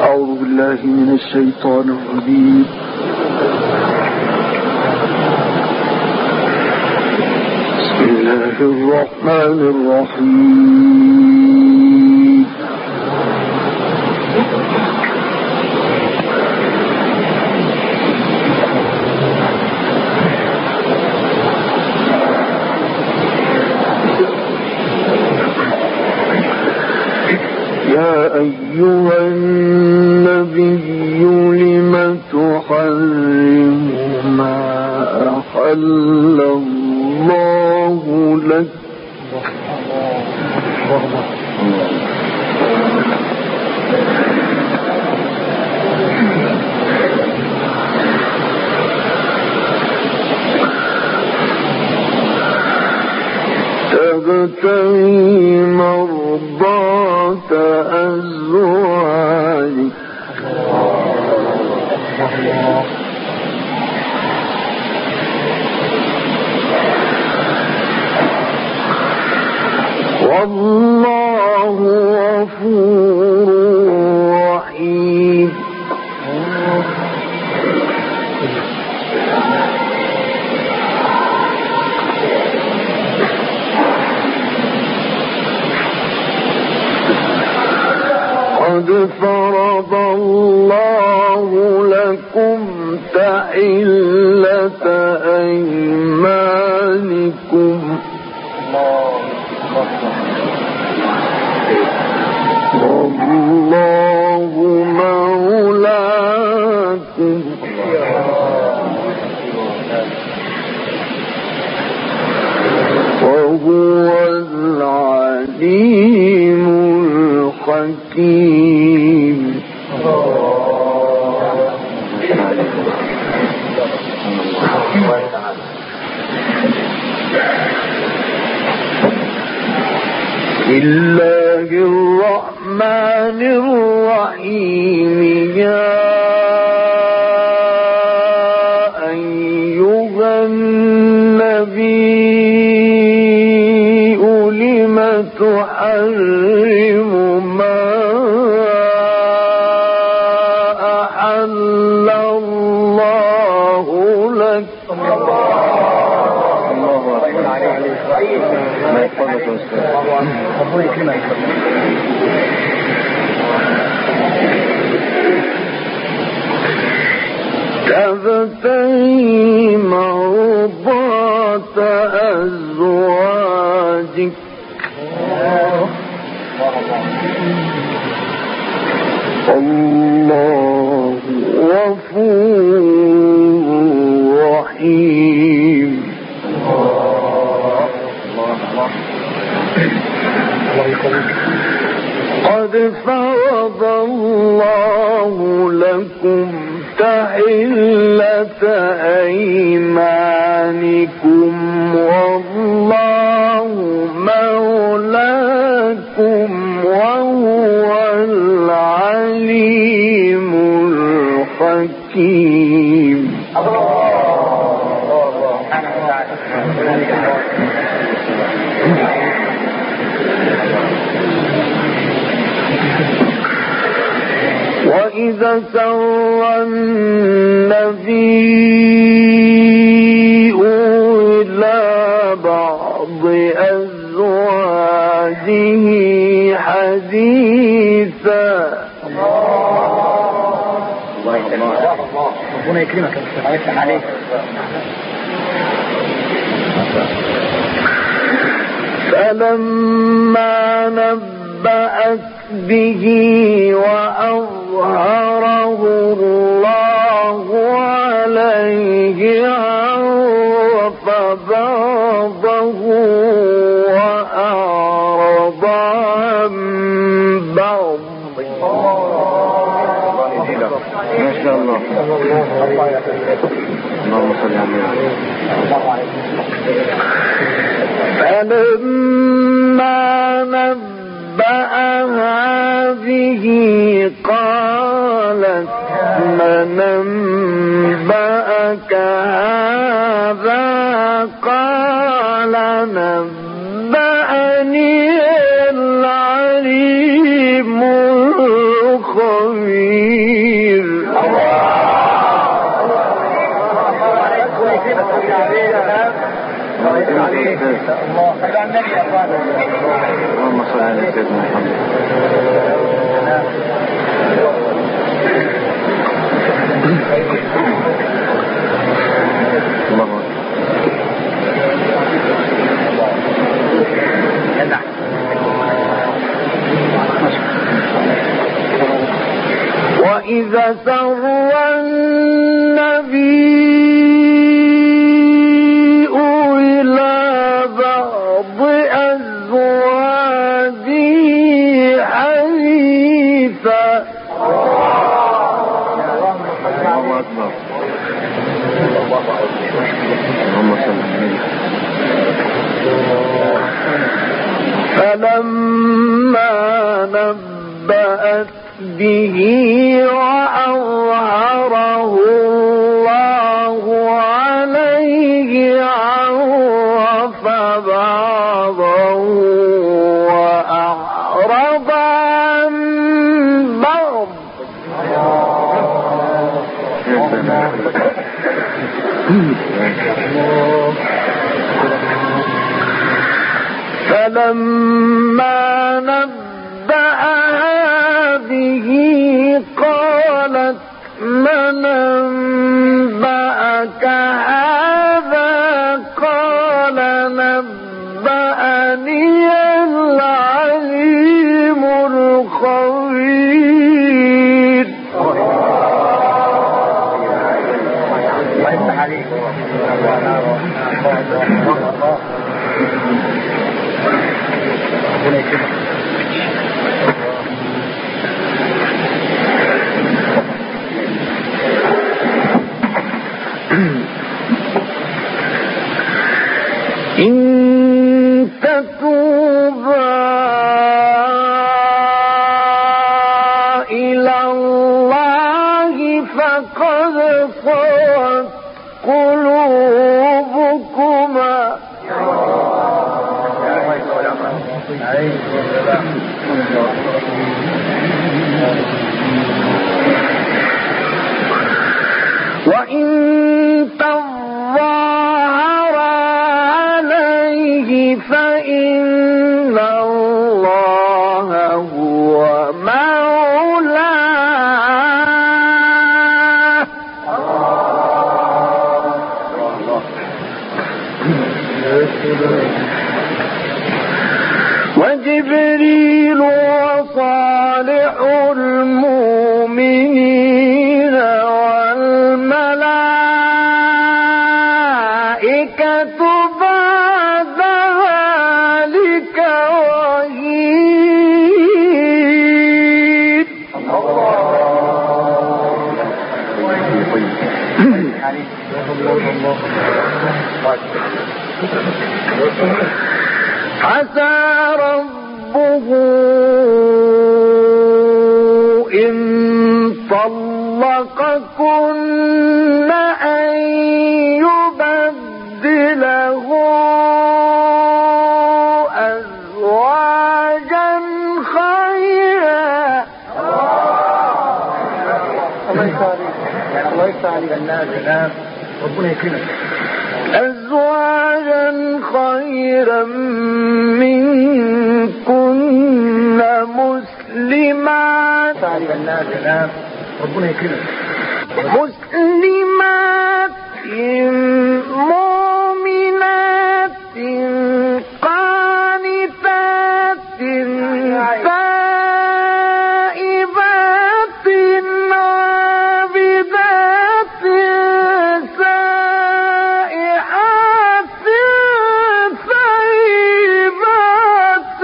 أعوذ بالله من الشيطان الرجيم. بسم الله الرحمن الرحيم. يا أيها النبي لم تحرم ما أحل الله لك تبتغي مرضات أزواجك والله غفور رحيم. قد فرض الله لكم تحلة أيمانكم والله مولاكم وهو العليم الحكيم. بسم الله الرحمن الرحيم. يا أيها النبي لم تحرم ما أحل الله لك تبتغي مرضات أزواجك الله غفور رحيم. قد فرض الله لكم تحلة أيمانكم والله مولاكم وهو العليم الحكيم. وإذا سر النبي إلى بعض أزواجه حديثا ربنا يكرمك عليك فلما نبأت به وأظهره الله عليه عرف بعضه وأعرض عن بعض. ما شاء الله. اللهم صل على فلما نبأها به قالت من أنبأك هذا قال نبأني العليم الخبير. خبير. اللهم صل على سيدنا محمد. وإذا سر النبي إلى بعض أزواجه حديثا فلما نبأت به وأظهره الله عليه عرف بعضه وأعرض عن بعض. فلما نبأها به قالت من أنبأك هذا؟ قال نبأني العليم الخبير. إن تتوبا إلى الله فقد صغت قلوبكما. وإن تظاهر عليه فإن الله هو مولاه وجبريل وصالح المؤمنين والملائكة بعد ذلك ظهير. عسى ربه إن طلقكن أن يبدله أزواجا خيرا. أزواجا خيرا منكن مسلمات مؤمنات قانتات تائبات عابدات سائحات ثيبات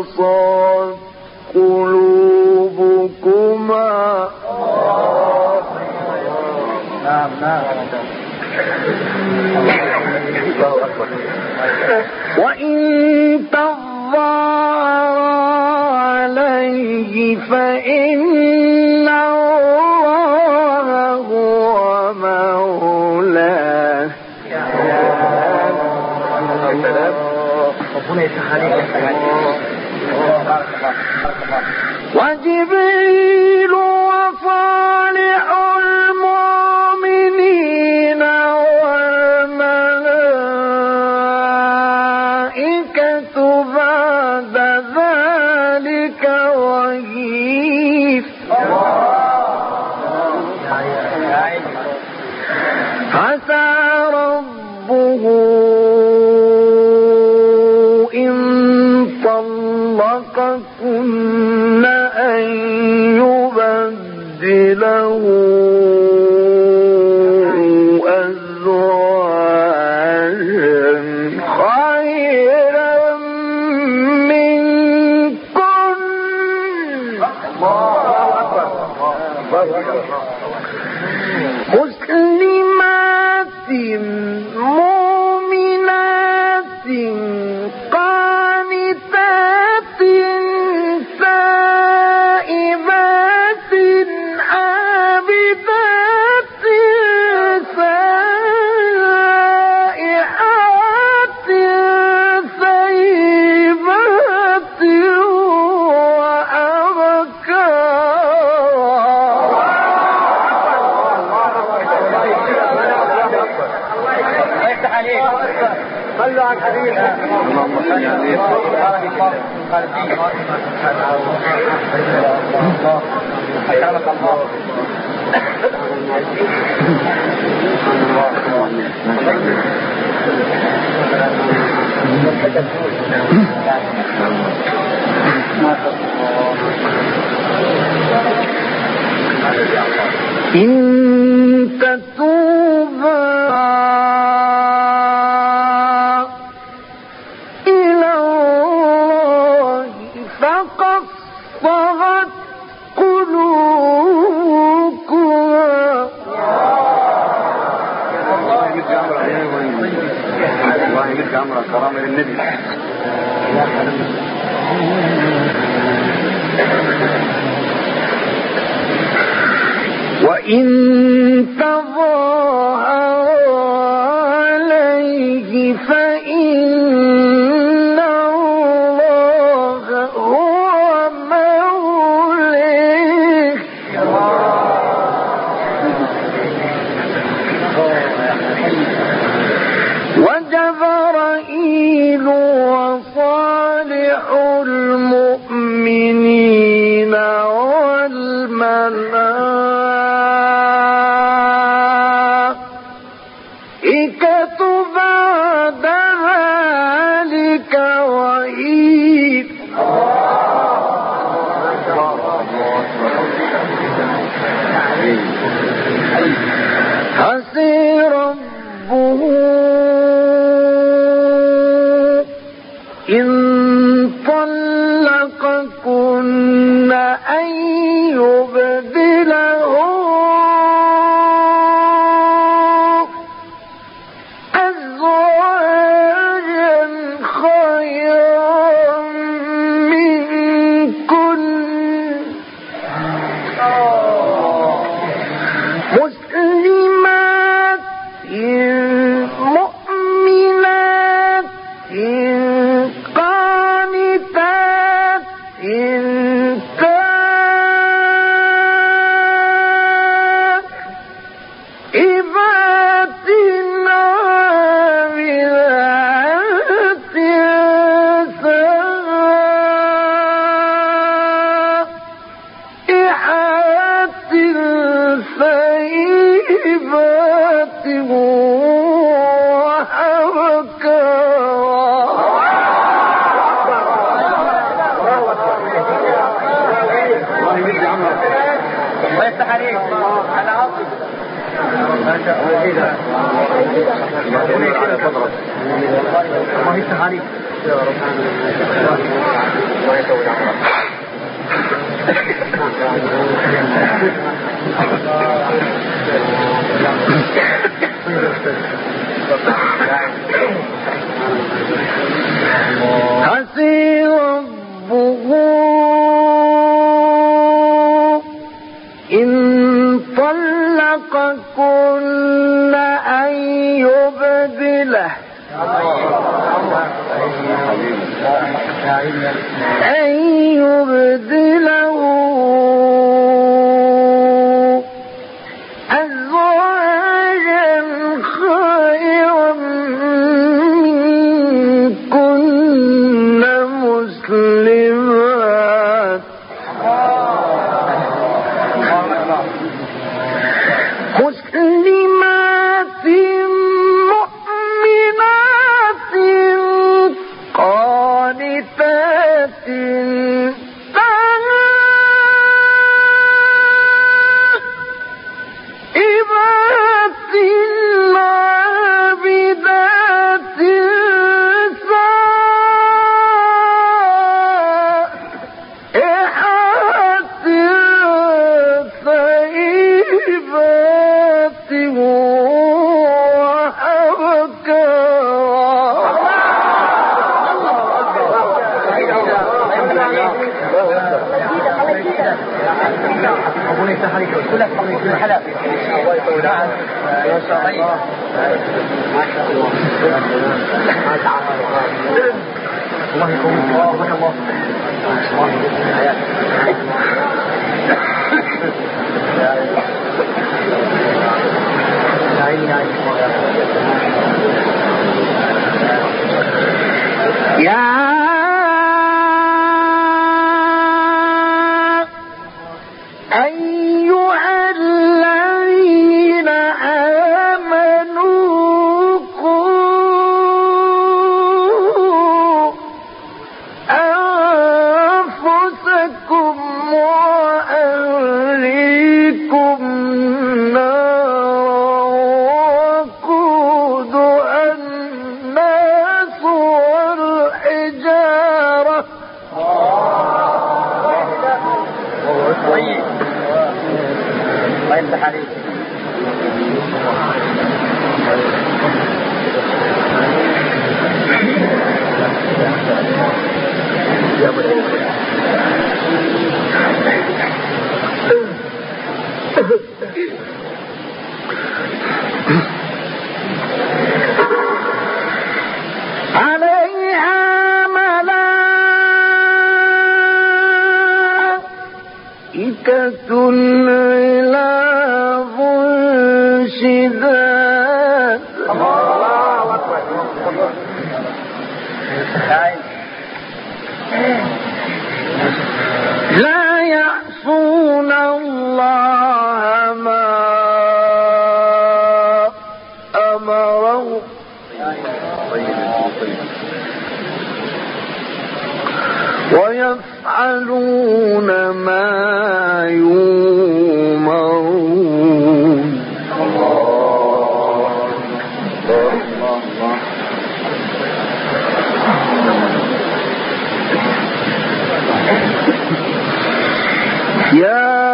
قصت قلوبكما وإن تظاهر عليه فإن الله هو مولاه وجبريل وصالح المؤمنين والملائكة بعد ذلك ظهير عسى ربه إن طلقكن أن يبدله أزواجا خيرا منكن مسلمات مؤمنات قانتات تائبات عابدات سائحات ثيبات صلوا على الحبيب. اللهم صل عليه. حياك الله. إن تتوبا إلى الله فقد صغت قلوبكما. الله يمد عمرك كرامة للنبي. وإن تظاهر عليه فإن الله هو مولاه وجبرائيل وصالح المؤمنين والملائكة بعد ذلك ظهير. حسي ربه إن طلقكن أن يبدله أزواجا خيرا منكن مسلمات مؤمنات قانتات تائبات عابدات سائحات ثيبات الله يفتح عليك على عصر. ما شاء الله. الله يفتح عليك يا رب. الله يطول عمرك. عسى ربه إن طلقكن أن يبدله أزواجا خيرا منكن مسلمات مؤمنات قانتات تائبات عابدات سائحات ثيبات أبوني سحري كلها تحرك في الحلقة. الله يطول عمرك. ما شاء الله. ما شاء الله. الله يكون بارك الله. يا أيها الذين آمنوا قوا أنفسكم وأهليكم نارا وقودها الناس والحجارة طيب. الله يفتح عليك. عليها ملائكة غلاظ شداد الله أكبر. لا يعصون الله ما أمره ويفعلون ما يؤمرون يا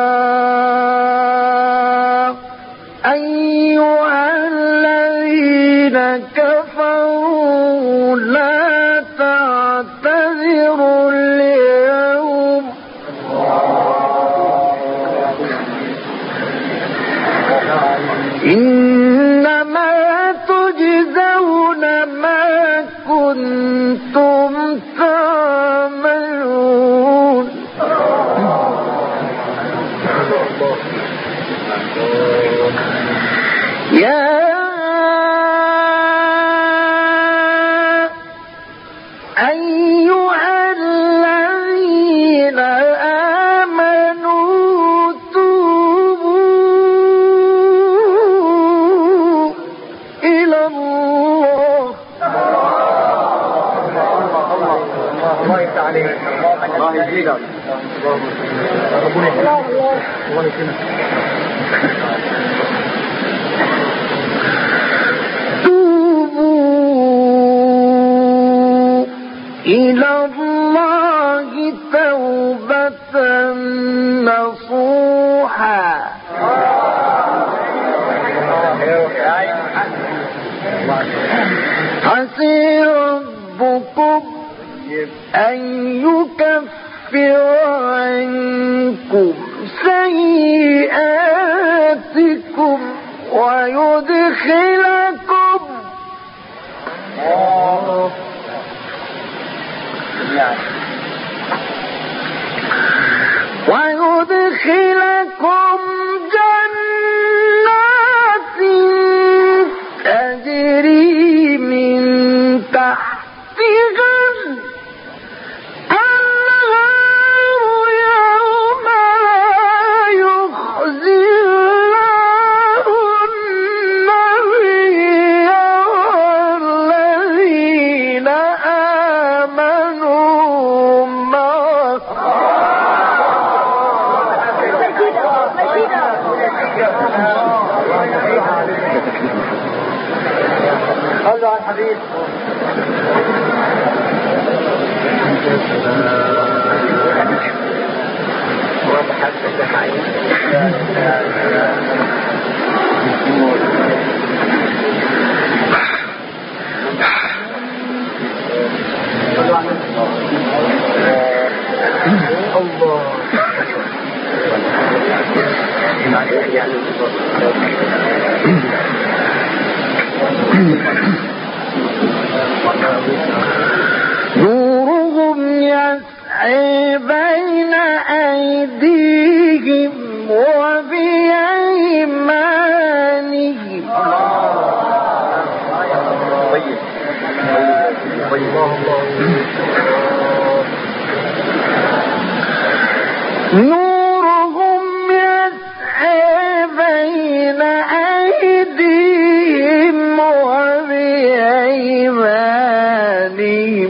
أيها الذين كفروا لا تعتذروا اليوم إنما تجزون ما كنتم تعملون يا أيها الذين آمنوا توبوا إلى الله الله يفتح عليك. الله يزيدك. ربنا يكرمك. الله يكرمك. توبوا إلى الله ضحى عسى ربكم أن يكفر عنكم سيئاتكم ويدخلكم جنات تجري من تحتها الأنهار يوم لا يخزي الله النبي والذين آمنوا معه صلوا على الحبيب. نورهم يسعى بين أيديهم وبأيمانهم نورهم يسعى بين أيديهم وبأيمانهم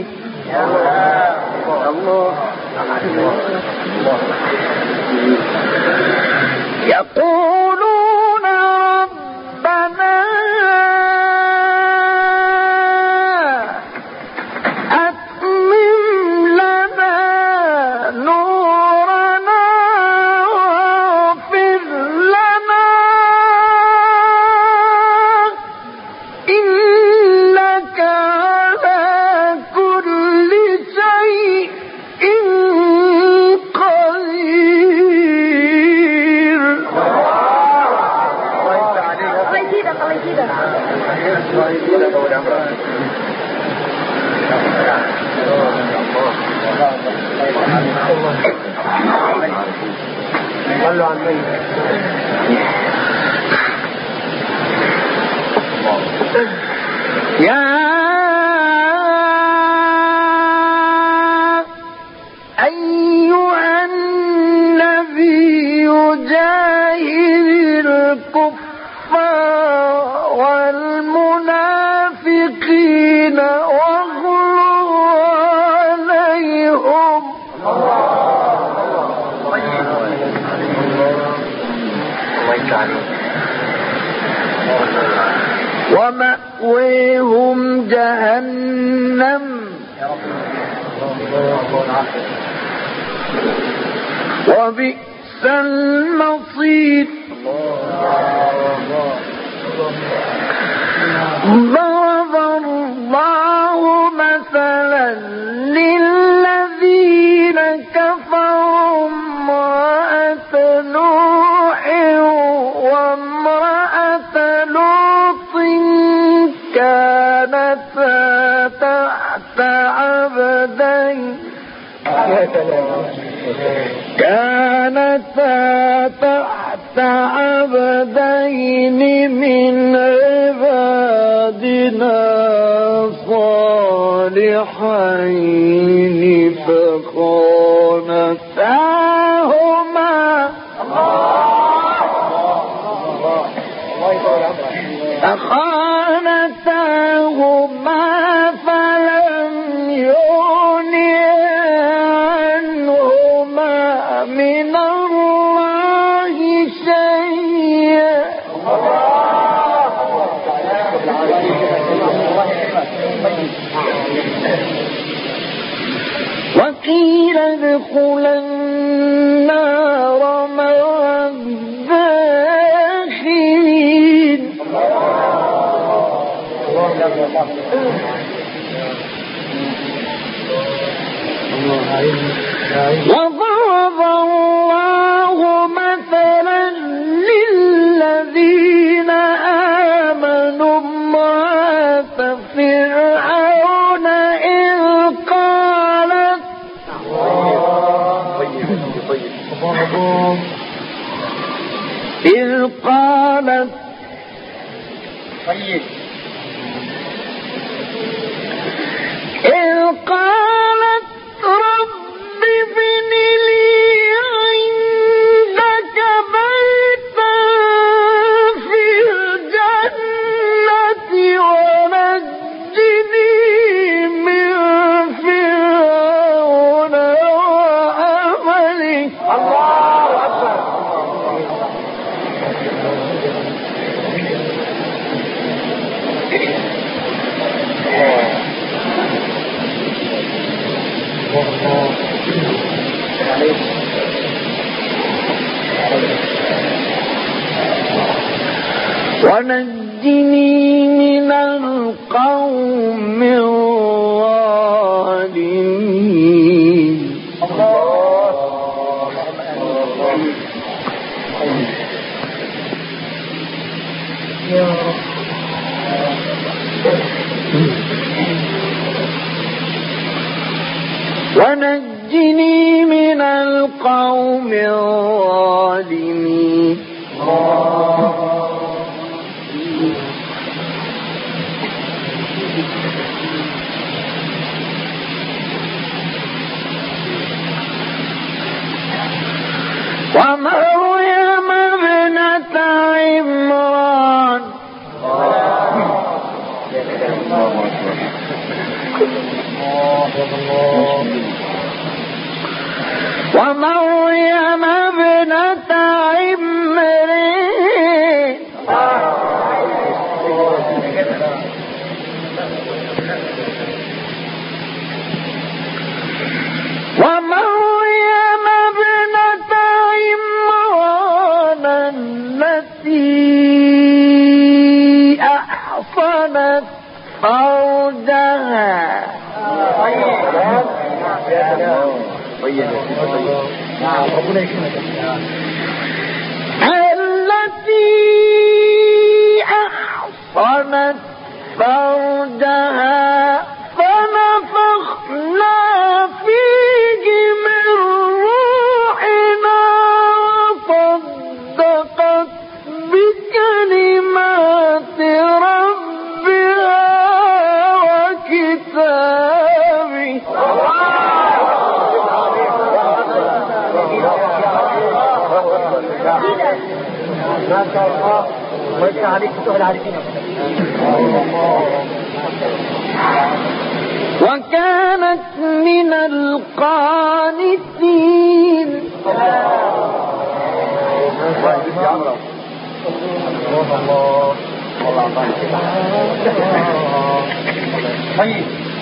يقولون ربنا أتمم لنا نورنا واغفر لنا إنك على كل شيء قدير. يا أيها النبي جاهد الكفار والمنافقين واغلظ عليهم ومأويهم جهنم وبئس المصير. ضرب الله مثلا للذين كفروا امرأة نوح وامرأة لوط كانتا تحت عبدين من عبادنا صالحين فخانتاهما فلم يغنيا عنهما من الله شيئا وقيل ادخلا النار مع وضرب الله مثلا للذين آمنوا امرأة فرعون إذ قالت رب ابن لي عندك بيتا في الجنة ونجني من فرعون وعمله. الله أكبر. ونجني من القوم الظالمين. ونجني من القوم الظالمين. ومريم ابنة عمران ومريم ابنة عمران ومريم ابنة عمران التي أحصنت فرجها فنفخنا فيه من روحنا وصدقت بكلمات ربها وكتابه. ما شاء الله. ويفتح عليك فتوح العارفين. وكانت من القانتين. طيب